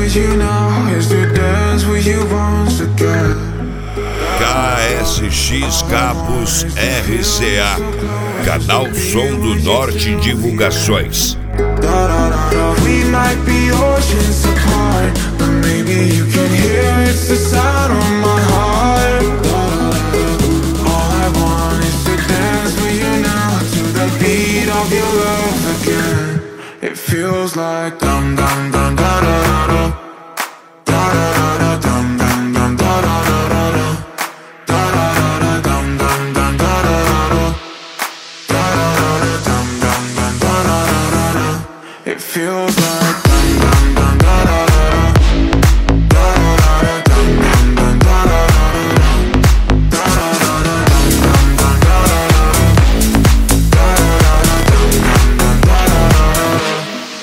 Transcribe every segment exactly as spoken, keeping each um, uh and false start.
with you now is to dance with you once again. K S X Cabos R C A, Canal Som do Norte Divulgações. We might be oceans apart, but maybe you can hear it's the sound of my heart. All I want is to dance with you now to the beat of your love again. It feels like dum dum dum da da da da da da da dum dum dum da da da da da da da da dum dum dum da da da da da da dum dum dum da da da da. It feels like dum dum dum da da da da da da dum dum dum da da da da da da dum dum dum da da da da da dum dum dum da da da.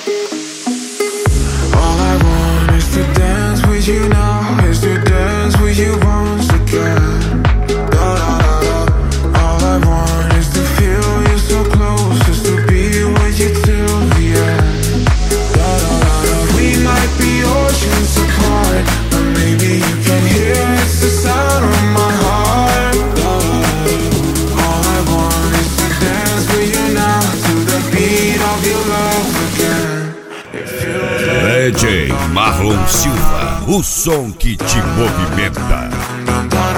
All I want is to dance with you now, is to dance with you once again. Da da da da. All I want is to feel you so close, is to be with you till the end. Da da da da. We might be oceans apart, but maybe you can hear it's the sound of my heart. Da da da da. All I want is to dance with you now to the beat of your love again. It feels D J Marlon Silva, o som que te movimenta. like